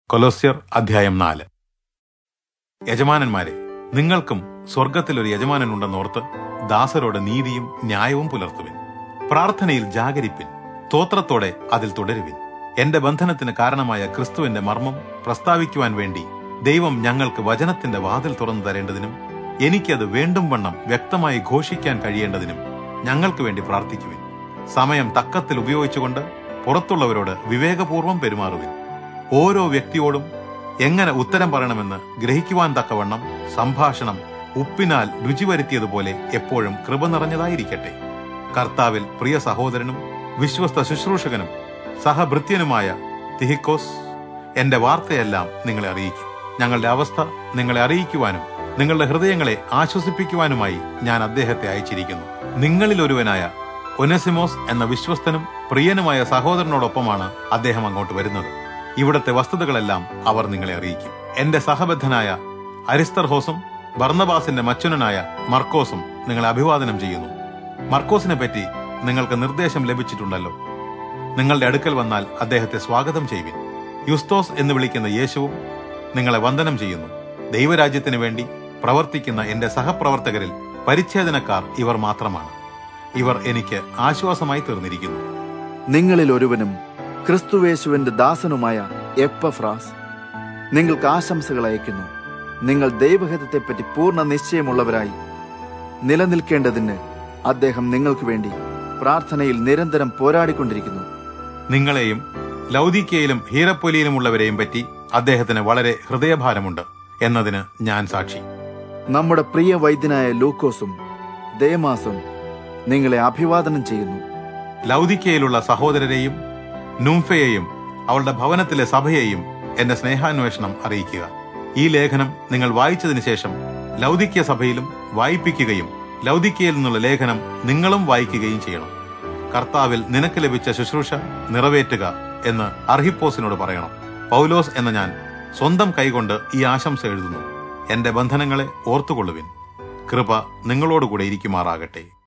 കൊലോസ്യർ അധ്യായം 4. യജമാനന്മാരെ, നിങ്ങൾക്കും സ്വർഗത്തിൽ ഒരു യജമാനനുണ്ടെന്നോർത്ത് ദാസരോട് നീതിയും ന്യായവും പുലർത്തുവിൻ. പ്രാർത്ഥനയിൽ ജാഗരിപ്പിൻ, സ്തോത്രത്തോടെ അതിൽ തുടരുവിൻ. എന്റെ ബന്ധനത്തിന് കാരണമായ ക്രിസ്തുവിന്റെ മർമ്മം പ്രസ്താവിക്കുവാൻ വേണ്ടി ദൈവം ഞങ്ങൾക്ക് വചനത്തിന്റെ വാതിൽ തുറന്നു തരേണ്ടതിനും എനിക്കത് വേണ്ടും വണ്ണം വ്യക്തമായി ഘോഷിക്കാൻ കഴിയേണ്ടതിനും ഞങ്ങൾക്ക് വേണ്ടി പ്രാർത്ഥിക്കുവിൻ. സമയം തക്കത്തിൽ ഉപയോഗിച്ചുകൊണ്ട് പുറത്തുള്ളവരോട് വിവേകപൂർവം പെരുമാറുവിൻ. ഓരോ വ്യക്തിയോടും എങ്ങനെ ഉത്തരം പറയണമെന്ന് ഗ്രഹിക്കുവാൻ തക്കവണ്ണം സംഭാഷണം ഉപ്പിനാൽ രുചി വരുത്തിയതുപോലെ എപ്പോഴും കൃപ നിറഞ്ഞതായിരിക്കട്ടെ. കർത്താവിൽ പ്രിയ സഹോദരനും വിശ്വസ്ത ശുശ്രൂഷകനും സഹഭൃത്യനുമായ തിഹിക്കോസ് എന്റെ വാർത്തയെല്ലാം നിങ്ങളെ അറിയിക്കും. ഞങ്ങളുടെ അവസ്ഥ നിങ്ങളെ അറിയിക്കുവാനും നിങ്ങളുടെ ഹൃദയങ്ങളെ ആശ്വസിപ്പിക്കുവാനുമായി ഞാൻ അദ്ദേഹത്തെ അയച്ചിരിക്കുന്നു. നിങ്ങളിൽ ഒരുവനായ ഒനെസിമോസ് എന്ന വിശ്വസ്തനും പ്രിയനുമായ സഹോദരനോടൊപ്പമാണ് അദ്ദേഹം അങ്ങോട്ട് വരുന്നത്. ഇവിടത്തെ വസ്തുതകളെല്ലാം അവർ നിങ്ങളെ അറിയിക്കും. എന്റെ സഹബദ്ധനായ അരിസ്തർഹോസും ബർന്നബാസിന്റെ മച്ചുനനായ മർക്കോസും നിങ്ങളെ അഭിവാദനം ചെയ്യുന്നു. മർക്കോസിനെ പറ്റി നിങ്ങൾക്ക് നിർദ്ദേശം ലഭിച്ചിട്ടുണ്ടല്ലോ. നിങ്ങളുടെ അടുക്കൽ വന്നാൽ അദ്ദേഹത്തെ സ്വാഗതം ചെയ്യുവിൻ. യുസ്തോസ് എന്ന് വിളിക്കുന്ന യേശുവും നിങ്ങളെ വന്ദനം ചെയ്യുന്നു. ദൈവരാജ്യത്തിന് വേണ്ടി പ്രവർത്തിക്കുന്ന എന്റെ സഹപ്രവർത്തകരിൽ പരിച്ഛേദനക്കാർ ഇവർ മാത്രമാണ്. ഇവർ എനിക്ക് ആശ്വാസമായി തീർന്നിരിക്കുന്നു. നിങ്ങളിൽ ഒരുവനും ക്രിസ്തുവേശുവിന്റെ ദാസനുമായ എപ്പഫ്രാസ് നിങ്ങൾക്ക് ആശംസകൾ അയക്കുന്നു. നിങ്ങൾ ദൈവഹിതത്തെപ്പറ്റി പൂർണ്ണ നിശ്ചയമുള്ളവരായി നിലനിൽക്കേണ്ടതിന് അദ്ദേഹം നിങ്ങൾക്ക് വേണ്ടി പ്രാർത്ഥനയിൽ നിരന്തരം പോരാടിക്കൊണ്ടിരിക്കുന്നു. നിങ്ങളെയും ലൗദീക്കയിലും ഹീറപ്പൊലിയിലുമുള്ളവരെയും പറ്റി അദ്ദേഹത്തിന് വളരെ ഹൃദയഭാരമുണ്ട് എന്നതിന് ഞാൻ സാക്ഷി. നമ്മുടെ പ്രിയ വൈദ്യനായ ലൂക്കോസും ദേമാസും നിങ്ങളെ അഭിവാദനം ചെയ്യുന്നു. ലൗദീക്കയിലുള്ള സഹോദരരെയും നുംഫയെയും അവളുടെ ഭവനത്തിലെ സഭയെയും എന്റെ സ്നേഹാന്വേഷണം അറിയിക്കുക. ഈ ലേഖനം നിങ്ങൾ വായിച്ചതിന് ശേഷം ലൗദീക്യ സഭയിലും വായിപ്പിക്കുകയും ലൗദീക്കയിൽ നിന്നുള്ള ലേഖനം നിങ്ങളും വായിക്കുകയും ചെയ്യണം. കർത്താവിൽ നിനക്ക് ലഭിച്ച ശുശ്രൂഷ നിറവേറ്റുക എന്ന് അർഹിപ്പോസിനോട് പറയണം. പൗലോസ് എന്ന ഞാൻ സ്വന്തം കൈകൊണ്ട് ഈ ആശംസ എഴുതുന്നു. എന്റെ ബന്ധനങ്ങളെ ഓർത്തുകൊള്ളുവിൻ. കൃപ നിങ്ങളോടുകൂടെ ഇരിക്കുമാറാകട്ടെ.